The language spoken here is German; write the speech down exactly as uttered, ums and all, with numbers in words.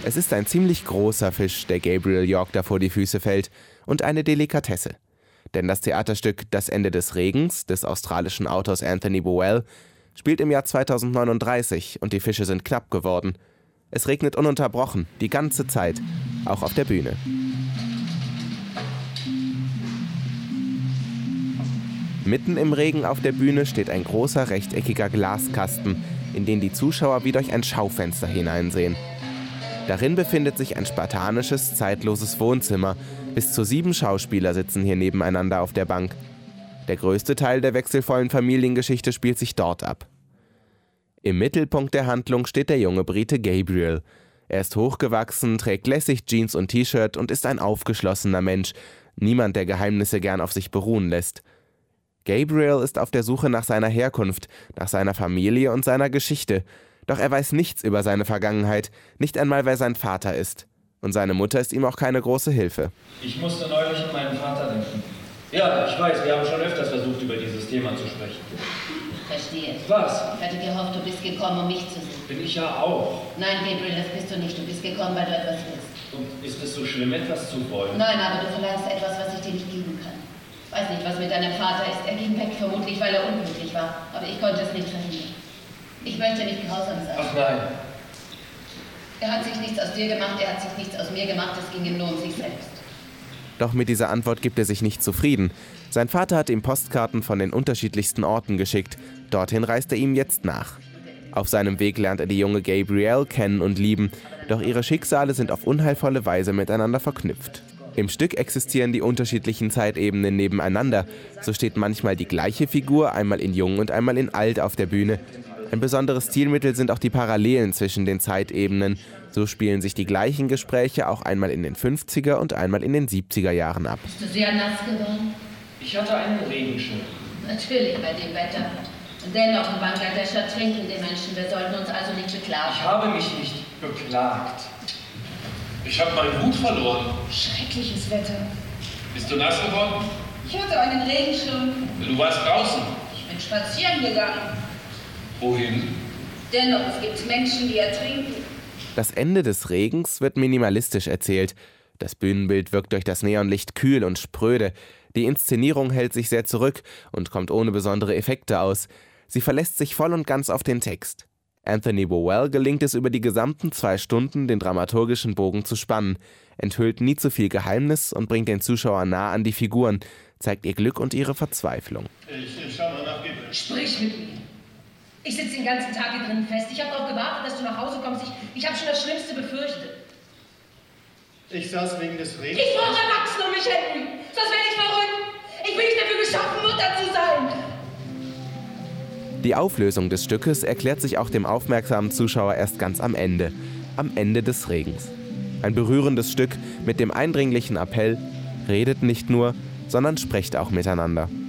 Es ist ein ziemlich großer Fisch, der Gabriel York da vor die Füße fällt, und eine Delikatesse. Denn das Theaterstück Das Ende des Regens des australischen Autors Anthony Bowell spielt im Jahr zweitausendneununddreißig und die Fische sind knapp geworden. Es regnet ununterbrochen, die ganze Zeit, auch auf der Bühne. Mitten im Regen auf der Bühne steht ein großer rechteckiger Glaskasten, in den die Zuschauer wie durch ein Schaufenster hineinsehen. Darin befindet sich ein spartanisches, zeitloses Wohnzimmer. Bis zu sieben Schauspieler sitzen hier nebeneinander auf der Bank. Der größte Teil der wechselvollen Familiengeschichte spielt sich dort ab. Im Mittelpunkt der Handlung steht der junge Brite Gabriel. Er ist hochgewachsen, trägt lässig Jeans und T-Shirt und ist ein aufgeschlossener Mensch. Niemand, der Geheimnisse gern auf sich beruhen lässt. Gabriel ist auf der Suche nach seiner Herkunft, nach seiner Familie und seiner Geschichte. Doch er weiß nichts über seine Vergangenheit, nicht einmal wer sein Vater ist. Und seine Mutter ist ihm auch keine große Hilfe. Ich musste neulich an meinen Vater denken. Ja, ich weiß, wir haben schon öfters versucht, über dieses Thema zu sprechen. Verstehe. Was? Ich hatte gehofft, du bist gekommen, um mich zu sehen. Bin ich ja auch. Nein, Gabriel, das bist du nicht. Du bist gekommen, weil du etwas willst. Und ist es so schlimm, etwas zu wollen? Nein, aber du verlangst etwas, was ich dir nicht geben kann. Weiß nicht, was mit deinem Vater ist. Er ging weg, vermutlich, weil er unglücklich war. Aber ich konnte es nicht verhindern. Ich möchte nicht grausam sein. Ach nein. Er hat sich nichts aus dir gemacht, er hat sich nichts aus mir gemacht. Es ging ihm nur um sich selbst. Doch mit dieser Antwort gibt er sich nicht zufrieden. Sein Vater hat ihm Postkarten von den unterschiedlichsten Orten geschickt. Dorthin reist er ihm jetzt nach. Auf seinem Weg lernt er die junge Gabrielle kennen und lieben. Doch ihre Schicksale sind auf unheilvolle Weise miteinander verknüpft. Im Stück existieren die unterschiedlichen Zeitebenen nebeneinander. So steht manchmal die gleiche Figur, einmal in Jung und einmal in Alt auf der Bühne. Ein besonderes Stilmittel sind auch die Parallelen zwischen den Zeitebenen. So spielen sich die gleichen Gespräche auch einmal in den fünfziger und einmal in den siebziger Jahren ab. Bist du sehr nass geworden? Ich hatte einen Regenschirm. Natürlich, bei dem Wetter. Und dennoch, in Bangladesch ertrinken die Menschen. Wir sollten uns also nicht beklagen. Ich habe mich nicht beklagt. Ich habe meinen Hut verloren. Schreckliches Wetter. Bist du nass geworden? Ich hatte einen Regenschirm. Du warst draußen. Ich bin spazieren gegangen. Wohin? Dennoch, es gibt Menschen, die ertrinken. Das Ende des Regens wird minimalistisch erzählt. Das Bühnenbild wirkt durch das Neonlicht kühl und spröde. Die Inszenierung hält sich sehr zurück und kommt ohne besondere Effekte aus. Sie verlässt sich voll und ganz auf den Text. Anthony Bowell gelingt es über die gesamten zwei Stunden, den dramaturgischen Bogen zu spannen, enthüllt nie zu viel Geheimnis und bringt den Zuschauer nah an die Figuren, zeigt ihr Glück und ihre Verzweiflung. Ich, ich schau mal nach. Sprich mit mir. Ich sitze den ganzen Tag hier drin fest. Ich habe darauf gewartet, dass du nach Hause kommst. Ich, ich habe schon das Schlimmste befürchtet. Ich saß wegen des Regens. Ich brauche Erwachsene um mich, Henry. Sonst werde ich verrückt. Ich bin nicht dafür geschaffen, Mutter zu sein. Die Auflösung des Stückes erklärt sich auch dem aufmerksamen Zuschauer erst ganz am Ende, am Ende des Regens. Ein berührendes Stück mit dem eindringlichen Appell: Redet nicht nur, sondern sprecht auch miteinander.